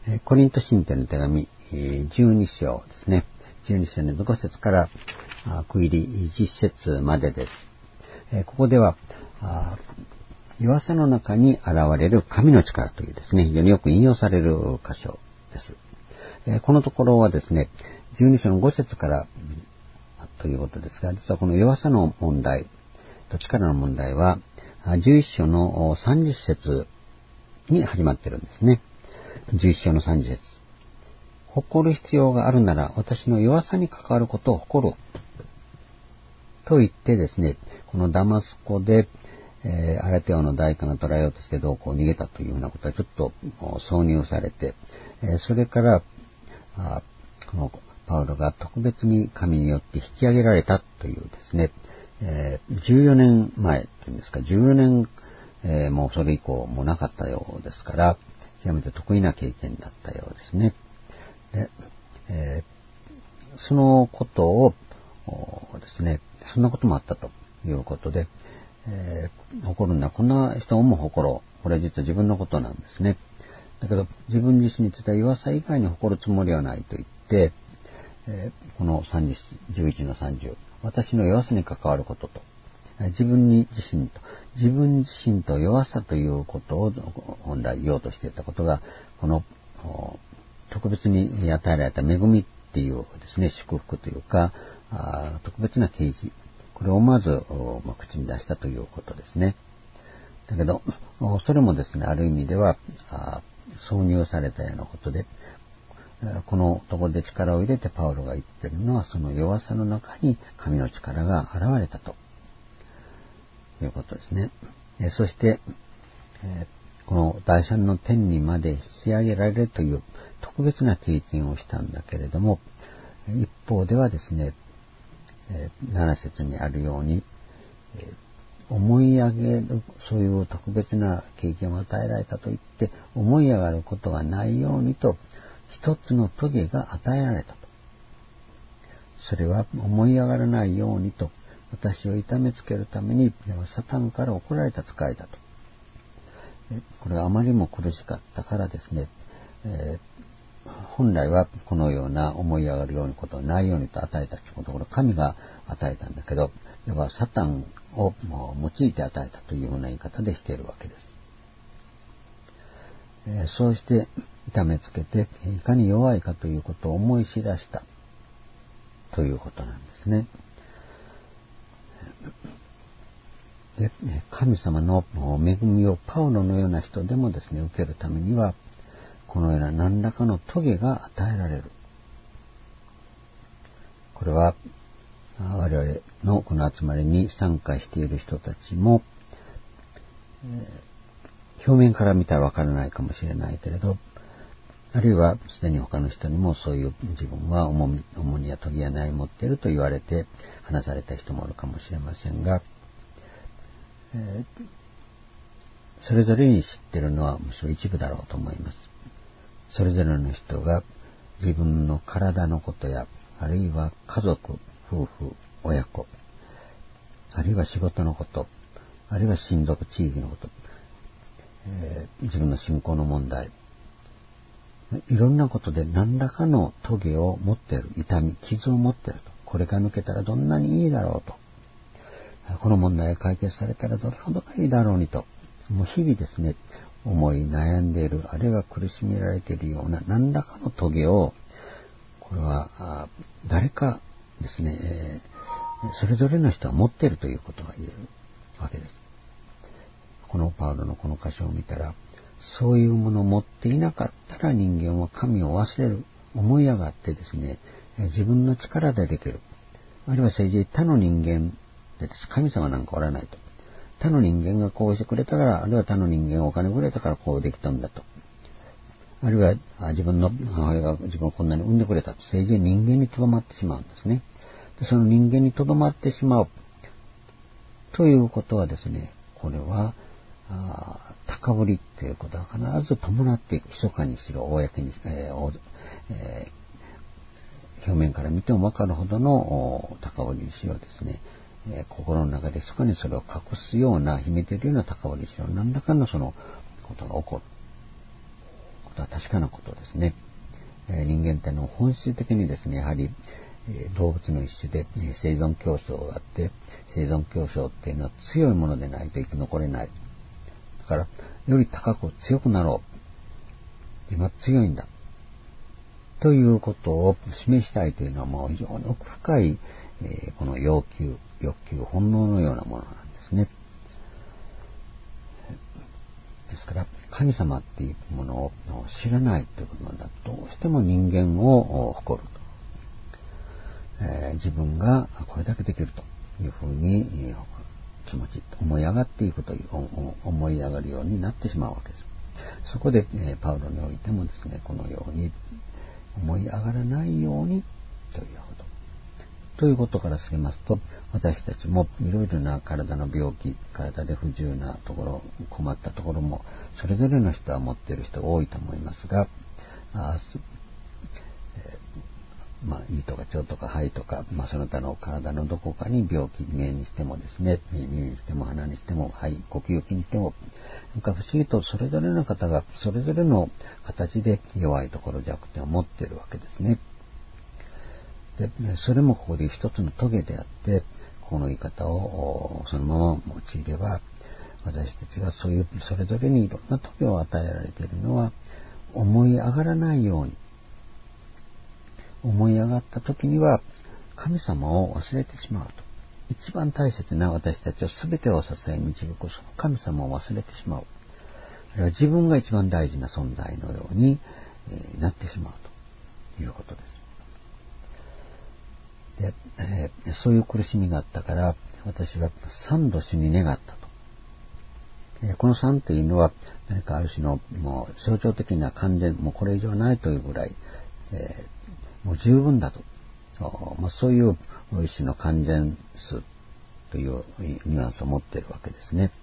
コリント信徒の手紙、12章ですね。12章の5節から区切り10節までです。ここでは、弱さの中に現れる神の力というですね、非常によく引用される箇所です。このところはですね、12章の5節からということですが、実はこの弱さの問題と力の問題は、11章の30節に始まっているんですね。11章の30節。誇る必要があるなら私の弱さに関わることを誇る。と言ってですね、このダマスコで、アラテオの代官が捕らえようとしてどうこう逃げたというようなことはちょっと挿入されて、それから、このパウロが特別に神によって引き上げられたというですね、14年前というんですか、14年、もうそれ以降もなかったようですから、極めて得意な経験だったようですね。で、そのことをですね、そんなこともあったということで、誇るんだ。こんな人も誇ろう。これは実は自分のことなんですね。だけど、自分自身については弱さ以外に誇るつもりはないと言って、この11の30、私の弱さに関わることと、自分自身と弱さということを本来言おうとしていたことが、この特別に与えられた恵みっていうですね、祝福というか、特別な啓示、これをまず口に出したということですね。だけど、それもですね、ある意味では挿入されたようなことで、このところで力を入れてパウロが言っているのは、その弱さの中に神の力が現れたということですね。そして、この第三の天にまで引き上げられるという特別な経験をしたんだけれども、一方ではですね、7節にあるように、思い上げる、そういう特別な経験を与えられたといって思い上がることがないようにと、一つの棘が与えられたと。それは思い上がらないようにと、私を痛めつけるためにサタンから怒られた使いだと。これがあまりにも苦しかったからですね、本来はこのような思い上がるようなことはないようにと与えたということ、これ神が与えたんだけど、要はサタンを用いて与えたというような言い方でしているわけです。そうして痛めつけていかに弱いかということを思い知らしたということなんですね。で、神様の恵みをパウロのような人でもですね、受けるためには、このような何らかの棘が与えられる。これは我々のこの集まりに参加している人たちも、表面から見たらわからないかもしれないけれど、あるいはすでに他の人にもそういう自分は重荷や棘や悩み持っていると言われて話された人もいるかもしれませんが、それぞれに知っているのはむしろ一部だろうと思います。それぞれの人が自分の体のことや、あるいは家族、夫婦、親子、あるいは仕事のこと、あるいは親族、地域のこと、自分の信仰の問題、いろんなことで何らかの棘を持っている、痛み、傷を持っていると。これが抜けたらどんなにいいだろうと。この問題が解決されたらどれほどがいいだろうにと。もう日々ですね、思い悩んでいる、あるいは苦しめられているような何らかの棘を、これは誰かですね、それぞれの人は持っているということが言えるわけです。このパウロのこの箇所を見たら、そういうものを持っていなかったら人間は神を忘れる、思い上がってですね、自分の力でできる。あるいは政治他の人間でです。神様なんかおらないと。他の人間がこうしてくれたから、あるいは他の人間がお金くれたからこうできたんだと。あるいは自分の母親が自分をこんなに産んでくれたと。政治は人間にとどまってしまうんですね。でその人間にとどまってしまうということはですね、これは高ぶりということは必ず伴っていく。密かにしろ、公に、表面から見ても分かるほどの高ぶりにしろですね、心の中で密かにそれを隠すような、秘めているような高ぶりにしろ、何らかのそのことが起こる。 ことは確かなことですね。人間って本質的にですね、やはり動物の一種で生存競争があって、生存競争っていうのは強いものでないと生き残れない。だから、より高く強くなろう。今強いんだ。ということを示したいというのはもう非常に奥深い、この欲求、本能のようなものなんですね。ですから、神様っていうものを知らないということなんだ。どうしても人間を誇ると。自分がこれだけできるというふうに気持ち、思い上がっていくという、思い上がるようになってしまうわけです。そこで、パウロにおいてもですね、このように思い上がらないようにということ。ということからすりますと、私たちもいろいろな体の病気、体で不自由なところ、困ったところも、それぞれの人は持っている人多いと思いますが、胃とか腸とか肺とか、その他の体のどこかに病気、目にしてもですね、耳にしても鼻にしても、肺、呼吸器にしても、不思議とそれぞれの方がそれぞれの形で弱いところ、弱点を持っているわけですね。で、それもここで一つのトゲであって、この言い方をそのまま用いれば、私たちがそういうそれぞれにいろんなトゲを与えられているのは、思い上がらないように、思い上がった時には神様を忘れてしまうと。一番大切な私たちを全てを支え導くその神様を忘れてしまう。あれは自分が一番大事な存在のようになってしまうということです。で、そういう苦しみがあったから私は3度死に願ったと。この3というのは何かある種のもう象徴的な完全、もうこれ以上ないというぐらい、もう十分だと。そういう一種の完全数というニュアンスを持っているわけですね。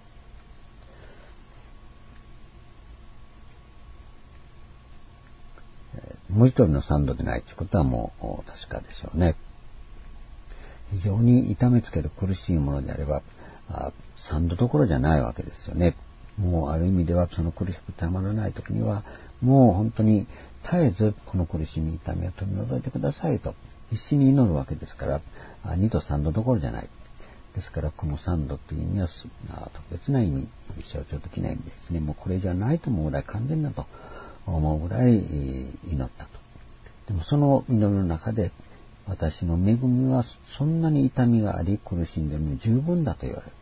もう一人の3度でないということはもう確かでしょうね。非常に痛めつける苦しいものであれば3度どころじゃないわけですよね。もうある意味ではその苦しくたまらない時にはもう本当に絶えずこの苦しみ痛みを取り除いてくださいと必死に祈るわけですから2度3度どころじゃない。ですからこの3度という意味は特別な意味、象徴的な意味ですね。もうこれ以上ないと思うぐらい完全だと思うぐらい祈ったと。でもその祈りの中で私の恵みはそんなに痛みがあり苦しんでも十分だと言われる。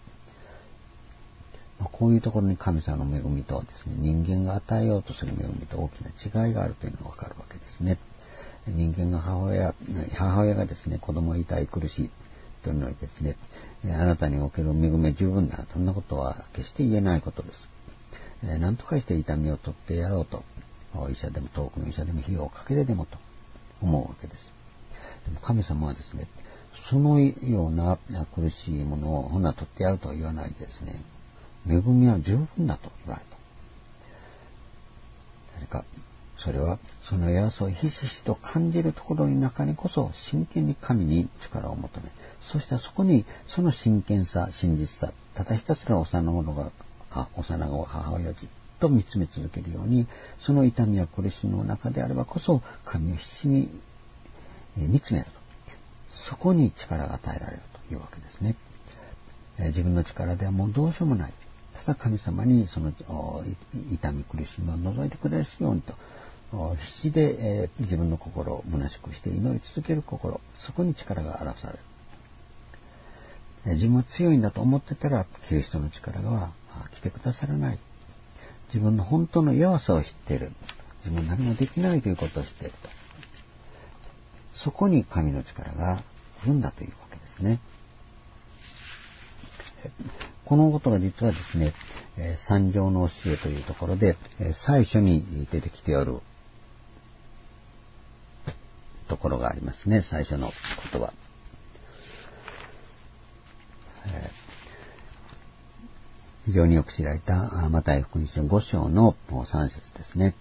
こういうところに神様の恵みとですね、人間が与えようとする恵みと大きな違いがあるというのがわかるわけですね。人間が母親がですね、子供が痛い苦しいというのにですね、あなたにおける恵みは十分だ。そんなことは決して言えないことです。何とかして痛みを取ってやろうと、医者でも遠くの医者でも費用をかけてでもと思うわけです。でも神様はですね、そのような苦しいものをほな取ってやるとは言わないでですね、恵みは十分だと言われた。何かそれはその弱さをひしひしと感じるところの中にこそ真剣に神に力を求め、そしてそこにその真剣さ、真実さ、ただひたすら幼子母親をじっと見つめ続けるように、その痛みや苦しみの中であればこそ神を必死に見つめると。そこに力が与えられるというわけですね。自分の力ではもうどうしようもない。ただ神様にその痛み苦しみを除いてくれるようにと必死で、自分の心を虚しくして祈り続ける心、そこに力が表される。自分は強いんだと思ってたらキリストの力が来てくださらない。自分の本当の弱さを知っている。自分は何もできないということを知っていると。そこに神の力が来るんだというわけですね。このことが実はですね、三条の教えというところで最初に出てきておるところがありますね。最初の言葉。非常によく知られたマタイ福音書5章の3節ですね。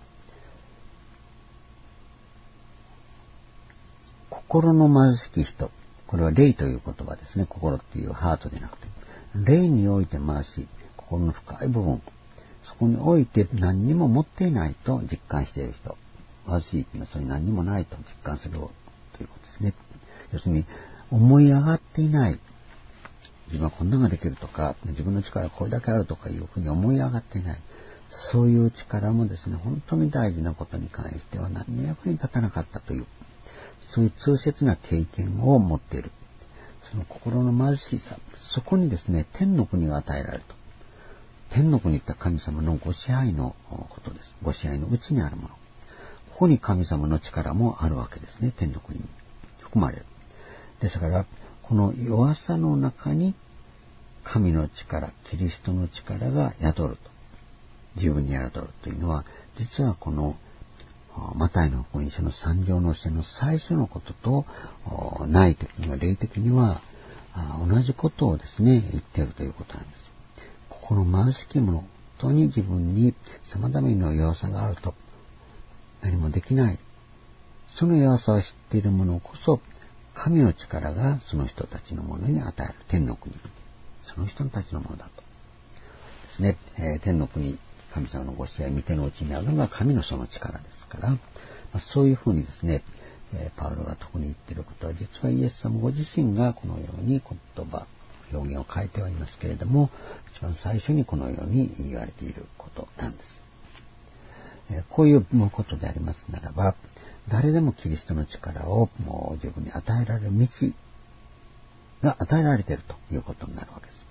心の貧しき人、これは霊という言葉ですね。心っていうハートでなくて、霊において貧しい心の深い部分、 そこにおいて何にも持っていないと実感している人。貧しいというのはそれに何にもないと実感するということですね。要するに、思い上がっていない。自分はこんなのができるとか、自分の力はこれだけあるとかいうふうに思い上がっていない。そういう力もですね、本当に大事なことに関しては何の役に立たなかったという、そういう痛切な経験を持っている。その心の貧しさ、そこにですね、天の国が与えられると。天の国って神様のご支配のことです。ご支配のうちにあるもの。ここに神様の力もあるわけですね。天の国に含まれる。ですから、この弱さの中に神の力、キリストの力が宿ると。十分に宿るというのは、実はこのマタイの福音書の3条の教えの最初のことと、内的には霊的には同じことをですね、言っているということなんです。この貧しき者、本当に自分に様々な弱さがあると、何もできない。その弱さを知っている者こそ、神の力がその人たちのものに与える。天の国。その人たちのものだと。ですね。天の国、神様のご支配、御手の内にあるのが神のその力ですから、そういうふうにですね、パウロが特に言っていることは、実はイエス様ご自身がこのように言葉、表現を変えてはいますけれども、一番最初にこのように言われていることなんです。こういうことでありますならば、誰でもキリストの力をもう十分に与えられる道が与えられているということになるわけです。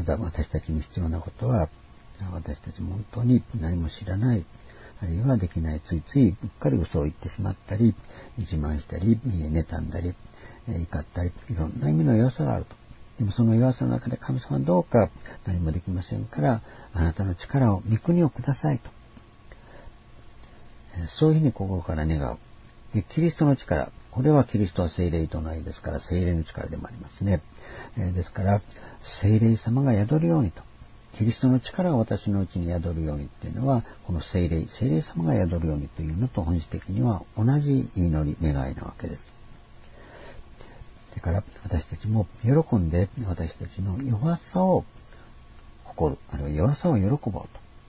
ただ私たちに必要なことは、私たちも本当に何も知らない、あるいはできない、ついついうっかり嘘を言ってしまったり、自慢したり、妬んだり、怒ったり、いろんな意味の弱さがあると。でもその弱さの中で神様はどうか何もできませんから、あなたの力を、御国をくださいと。そういうふうに心から願う。でキリストの力、これはキリストは聖霊と同じですから、聖霊の力でもありますね。ですから、聖霊様が宿るようにと。キリストの力が私のうちに宿るようにっていうのは、この聖霊様が宿るようにというのと本質的には同じ祈り、願いなわけです。だから私たちも喜んで私たちの弱さを誇る、あるいは弱さを喜ぼうと。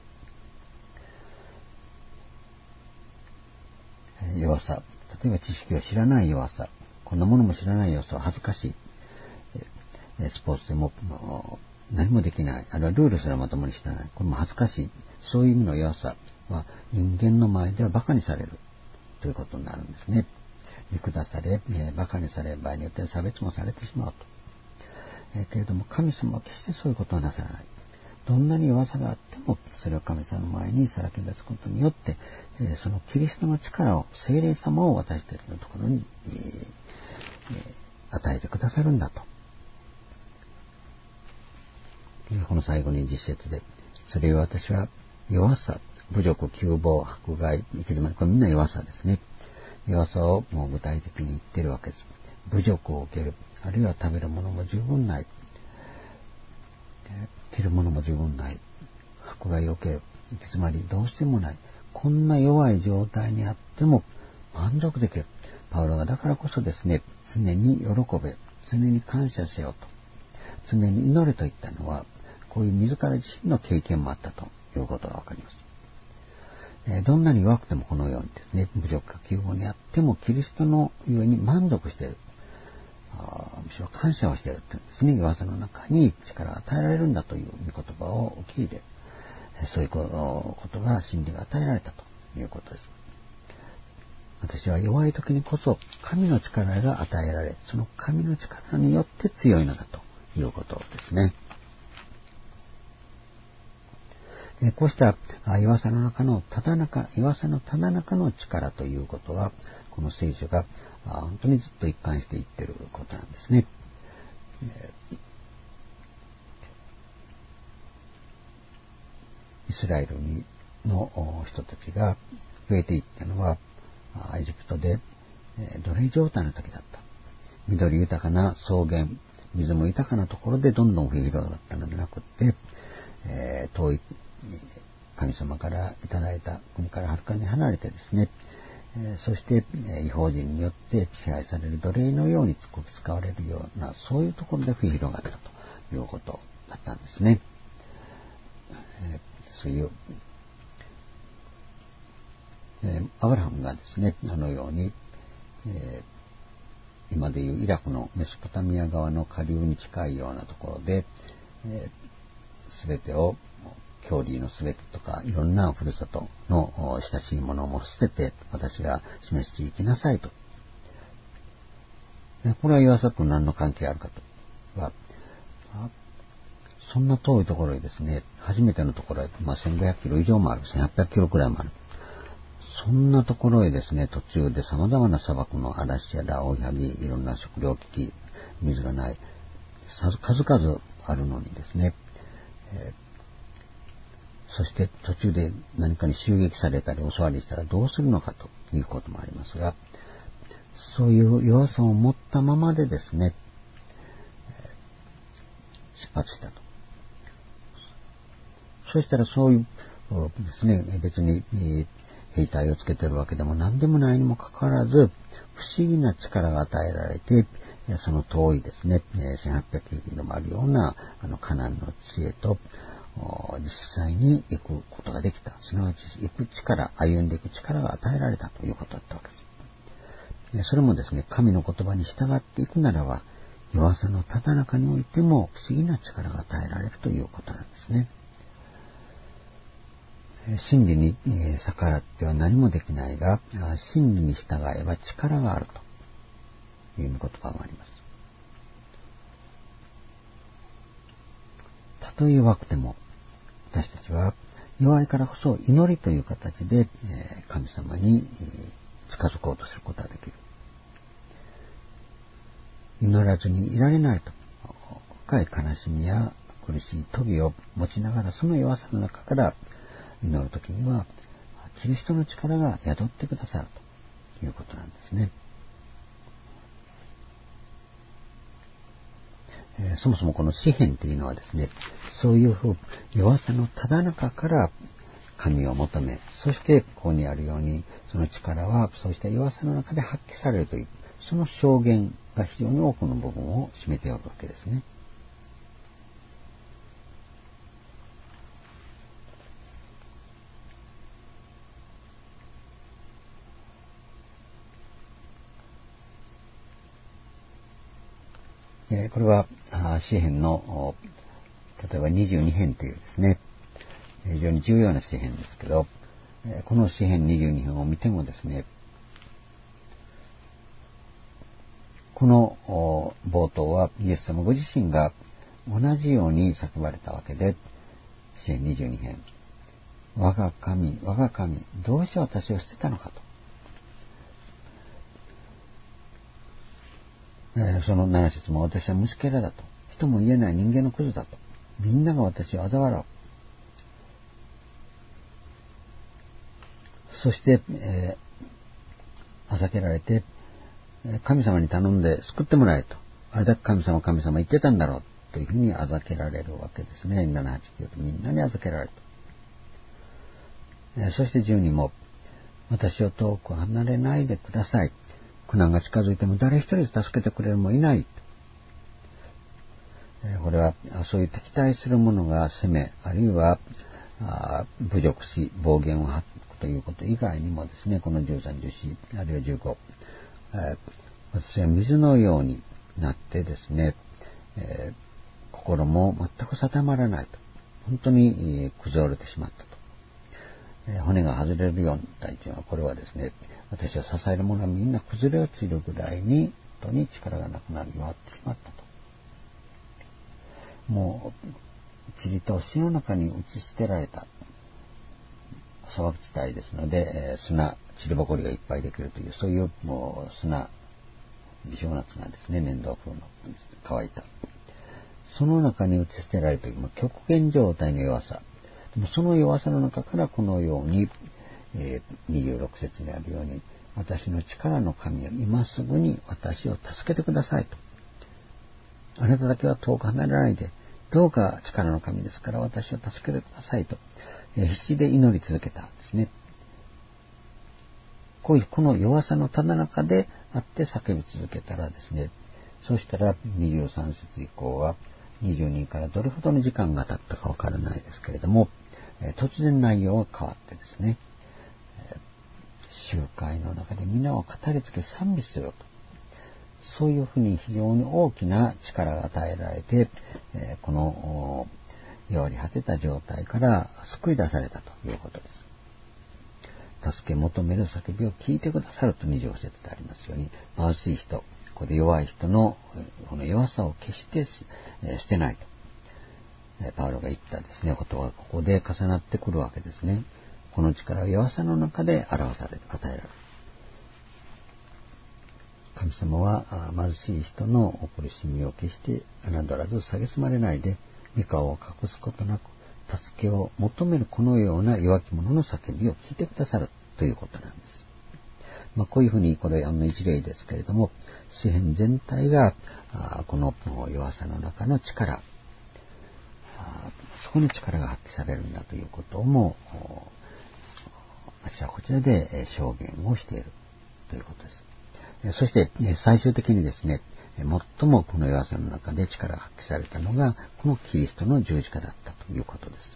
弱さ、例えば知識を知らない弱さ、こんなものも知らない弱さは恥ずかしい。スポーツでも何もできない、あるいはルールすらまともに知らない、これも恥ずかしい。そういう意味の弱さは人間の前では馬鹿にされるということになるんですね。見下され、馬鹿にされる場合によって差別もされてしまうと。けれども神様は決してそういうことはなさらない。どんなに弱さがあっても、それを神様の前にさらけ出すことによって、そのキリストの力を、聖霊様を私たちのところに、与えてくださるんだと。この最後に実節で、それを私は弱さ、侮辱、窮乏、迫害、行き詰まり、これみんな弱さですね。弱さをもう具体的に言っているわけです。侮辱を受ける、あるいは食べるものも十分ない。着るものも十分ない。迫害を受ける。行き詰まり、どうしてもない。こんな弱い状態にあっても満足できる。パウロがだからこそですね、常に喜べ、常に感謝せよと。常に祈れと言ったのは、こういう自ら自身の経験もあったということがわかります。どんなに弱くてもこのようにですね、侮辱か窮乏にあってもキリストのゆえに満足している。むしろ感謝をしているというんですね。弱さの中に力が与えられるんだという御言葉を受け入れ、そういうことが真理が与えられたということです。私は弱い時にこそ神の力が与えられ、その神の力によって強いのだということですね。こうした弱さの中のただ中、弱さのただ中の力ということは、この聖書が本当にずっと一貫していっていることなんですね。イスラエルの人たちが増えていったのは、エジプトで奴隷状態の時だった。緑豊かな草原、水も豊かなところでどんどん増え広がったのではなくて、遠い神様からいただいた国からはるかに離れてですね、そして異邦人によって支配される奴隷のように使われるような、そういうところで増え広がったということだったんですね。 そういう、アブラハムがですね、あのように、今でいうイラクのメソポタミア側の下流に近いようなところで、すべてを、郷里のすべてとか、いろんなふるさとの親しいものも捨てて、私が示していきなさいと。これは岩佐と何の関係あるかとは、そんな遠いところにですね、初めてのところへ、1500キロ以上もある、1800キロくらいもある。そんなところへですね、途中で様々な砂漠の嵐やら追いはぎ、いろんな食料危機、水がない、数々あるのにですね、そして途中で何かに襲撃されたり襲われしたらどうするのかということもありますが、そういう弱さを持ったままでですね、出発したと。そしたらそういうですね、別に兵隊をつけてるわけでも何でもないにもかかわらず、不思議な力が与えられて、その遠いですね、1800キロもあるようなカナンの地へと、実際に行くことができた。すなわち行く力、歩んでいく力が与えられたということだったわけです。それもですね、神の言葉に従っていくならば、弱さのただ中においても不思議な力が与えられるということなんですね。真理に逆らっては何もできないが、真理に従えば力があるという言葉もあります。たとえ弱くても、私たちは弱いからこそ祈りという形で神様に近づこうとすることができる。祈らずにいられないと、深い悲しみや苦しい棘を持ちながら、その弱さの中から祈るときにはキリストの力が宿ってくださるということなんですね。そもそもこの詩篇というのはですね、そういう弱さのただ中から神を求め、そしてここにあるようにその力はそうした弱さの中で発揮されるという、その証言が非常に多くの部分を占めておるわけですね。これは詩篇の例えば22編というですね、非常に重要な詩篇ですけど、この詩篇22編を見てもですね、この冒頭はイエス様ご自身が同じように叫ばれたわけで、詩篇22編、我が神、我が神、どうして私を捨てたのかと。その7節も、私は虫けらだと。人も言えない人間のクズだと。みんなが私を嘲笑う。そして、あざけられて、神様に頼んで救ってもらえと。あれだけ神様言ってたんだろうというふうにあざけられるわけですね。7、8、9とみんなにあざけられると。そして12も、私を遠く離れないでください。苦難が近づいても誰一人助けてくれるもいない。これはそういう敵対する者が攻め、あるいは侮辱し暴言を吐くということ以外にもですね、この13、14、あるいは15、私は水のようになってですね、心も全く定まらないと、本当に崩れてしまったと、骨が外れるような体というのは、これはですね、私は支える者はみんな崩れ落ちるぐらいに本当に力がなくなり弱ってしまったと。もう塵と死の中に打ち捨てられた砂漠地帯ですので、砂、塵ぼこりがいっぱいできるという、そういうもう砂、微小な砂ですね、粘土風の乾いた、その中に打ち捨てられるという極限状態の弱さ。でもその弱さの中からこのように、26節にあるように、私の力の神よ、今すぐに私を助けてくださいと。あなただけは遠く離れないで、どうか力の神ですから私を助けてくださいと、必死で祈り続けたんですね。この弱さのただ中であって叫び続けたらですね、そうしたら23節以降は22からどれほどの時間が経ったかわからないですけれども、 突然内容が変わってですね、集会の中で皆を語りつけ賛美すると、そういうふうに非常に大きな力が与えられて、この弱り果てた状態から救い出されたということです。助け求める叫びを聞いてくださると2条節でありますように、貧しい人、ここで弱い人のこの弱さを決して捨てないと、パウロが言ったですね、ことがここで重なってくるわけですね。この力は弱さの中で表される、与えられる。神様は貧しい人の苦しみを決して侮らず蔑まれないで、御顔を隠すことなく助けを求めるこのような弱き者の叫びを聞いてくださるということなんです。こういうふうに、これ一例ですけれども、詩篇全体がこの弱さの中の力、そこに力が発揮されるんだということもあちらこちらで証言をしているということです。そして最終的にですね、最もこの弱さの中で力が発揮されたのがこのキリストの十字架だったということです。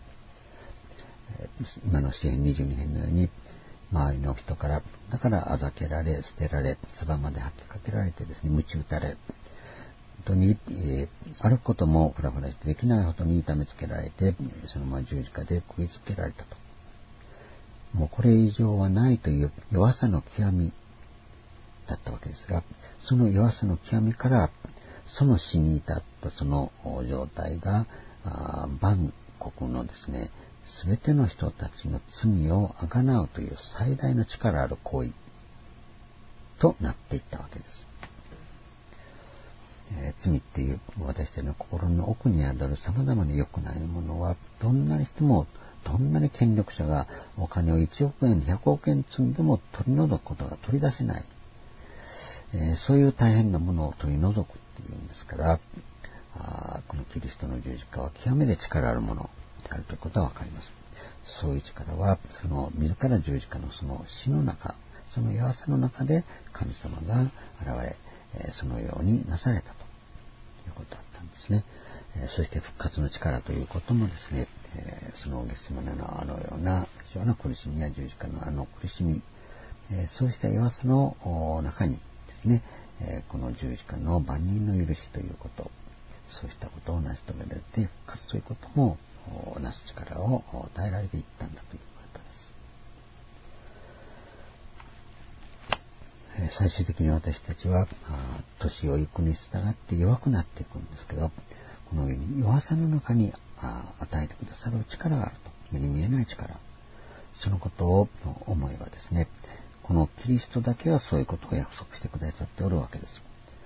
今の詩篇22編のように、周りの人からだからあざけられ、捨てられ、唾まで吐きかけられてですね、鞭打たれ、本当に、歩くこともふらふらしてできないほどに痛めつけられて、そのまま十字架で釘付けられたと。もうこれ以上はないという弱さの極みだったわけですが、その弱さの極みからその死に至ったその状態が万国のですね、すべての人たちの罪をあがなうという最大の力ある行為となっていったわけです。罪っていう私たちの心の奥にある様々な良くないものは、どんなにしても、どんなに権力者がお金を1億円、100億円積んでも取り除くことが取り出せない。そういう大変なものを取り除くっていうんですから、このキリストの十字架は極めて力あるものであるということはわかります。そういう力は、その自ら十字架のその死の中、その弱さの中で神様が現れ、そのようになされたということだったんですね。そして復活の力ということもですね、そのゲッセマネのような非常な苦しみや十字架の苦しみ、そうした弱さの中にですね、この十字架の万人の許しということ、そうしたことを成し遂げられて復活ということもなす力を与えられていったんだということです。最終的に私たちは年を行くに従って弱くなっていくんですけど、このように弱さの中に与えてくださる力があると、目に見えない力、そのことを思えばですね、このキリストだけはそういうことを約束してくださっておるわけです。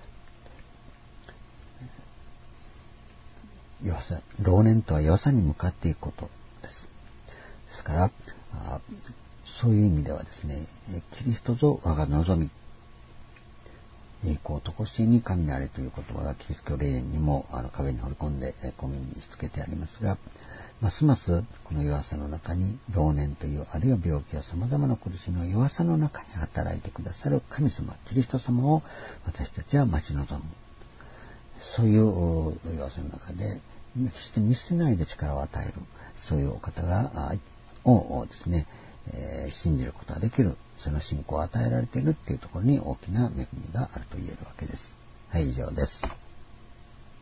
弱さ、老年とは弱さに向かっていくことです。ですから、そういう意味ではですね、キリストぞ我が望み、栄光とこしえに神であれという言葉がキリスト霊園にも壁に彫り込んで込みにしつけてありますが、ますますこの弱さの中に老年というあるいは病気や様々な苦しみの弱さの中に働いてくださる神様、キリスト様を私たちは待ち望む。そういう弱さの中で決して見捨てないで力を与える、そういうお方をですね、信じることができる、その信仰を与えられているっていうところに大きな恵みがあると言えるわけです。はい、以上です。